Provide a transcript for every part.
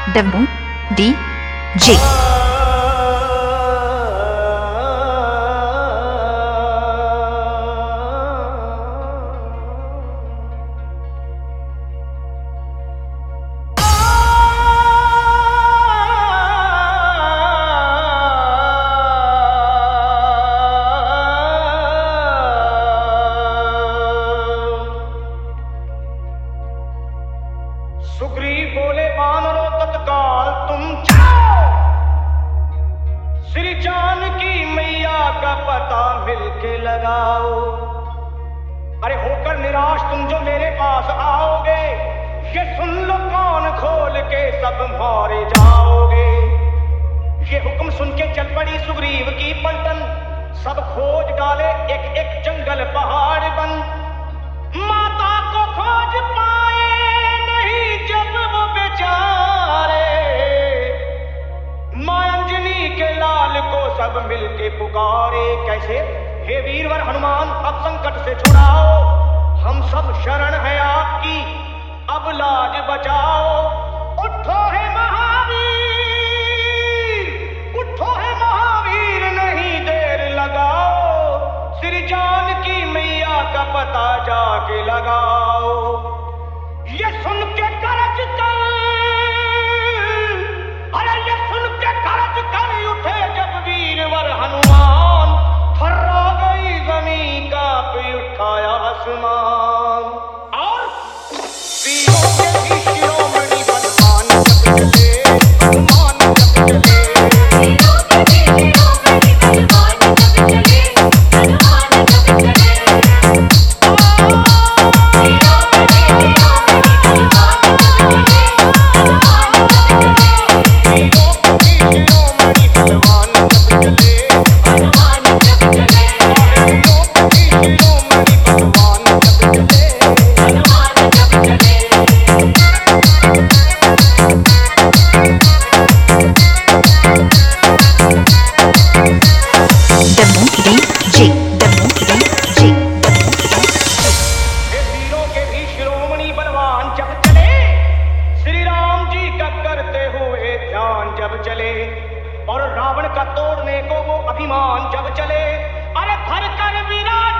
डब्बू DJ। Sugriva बोले वानरों तत्काल तुम जाओ, श्री जानकी मैया का पता मिलके लगाओ। अरे होकर निराश तुम जो मेरे पास आओगे, ये सुन लो कान खोल के सब मारे जाओगे। ये हुक्म सुन के चल पड़ी सुग्रीव की पलटन, सब खोज डाले एक एक जंगल पहाड़ बन। माता को खोज पाए नहीं जब वो बेचारे, मां अंजनी के लाल को सब मिलके पुकारे। कैसे? हे वीरवर हनुमान अब संकट से छुड़ाओ, हम सब शरण है आपकी अब लाज बचाओ। उठो है महावीर, उठो है महावीर नहीं देर लगाओ, श्री जानकी मैया का पता जाके लगाओ। ये सुन के गरज कर, अरे ये सुन के गरज कर उठे जब वीरवर हनुमान, थर्रा गई जमीन कांप उठाया आसमान। और वीरों के भी शिरोमणि बलवान जब चले, हनुमान जब चले, वीरों के भी शिरोमणि बलवान जब चले, हनुमान जब चले। चले और रावण का तोड़ने को वो अभिमान जब चले, अरे भर कर विराट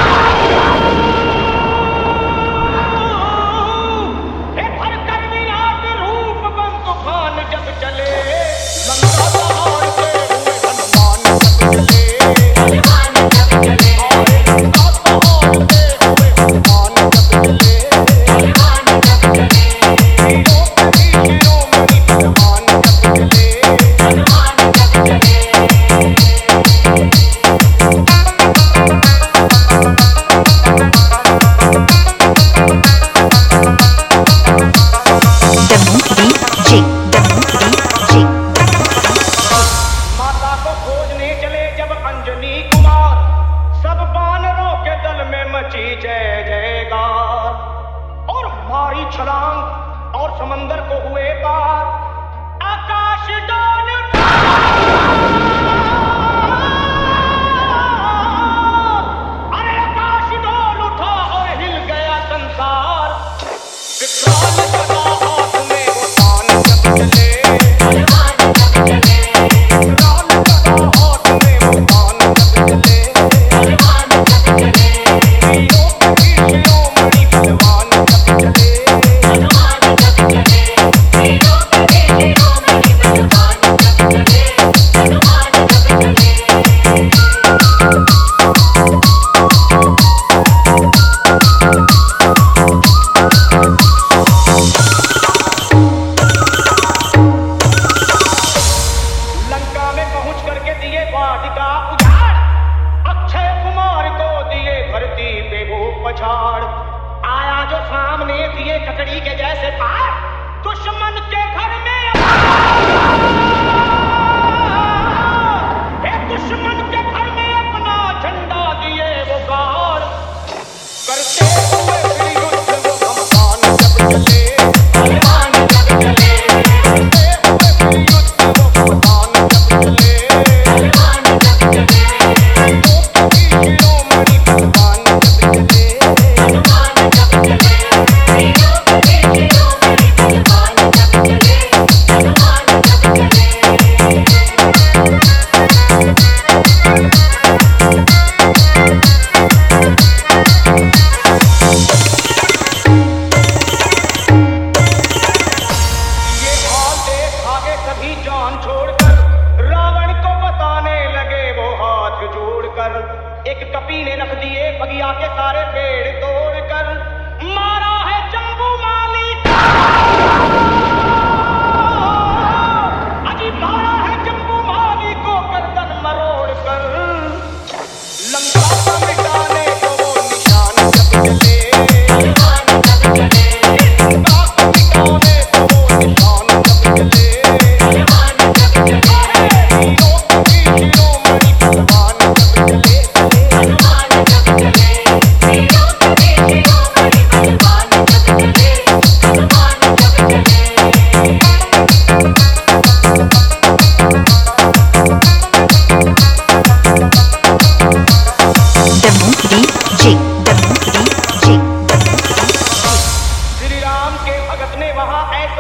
भर कर विराट रूप बन तूफान जब चले, लंका दहाड़ते हुए हनुमान जब चले, हनुमान जब चले, लंका दहाड़ते हुए हनुमान जब चले, हनुमान जब चले। वीरों के भी शिरोमणि बलवान जब चले, हनुमान जब चले। माता को खोजने चले जब अंजनी कुमार, सब वानरों के दल में मची जय जयकार। और मारी छलांग और समंदर को हुए पार, आकाश डोल उठा, अरे आकाश डोल उठा और हिल गया संसार। विकराल गदा हाथ में वो तान जब चले, हनुमान जब चले, विकराल गदा हाथ में वो तान जब चले, हनुमान जब चले। वीरों के भी शिरोमणि बलवान जब चले, हनुमान जब चले, वीरों के भी शिरोमणि बलवान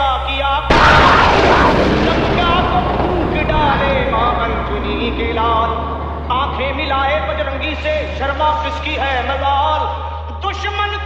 बेवा किया लंका को फूंक डाले मां अंजनी के लाल। आंखें मिलाए बजरंगी से, शर्मा किसकी है मजाल। दुश्मन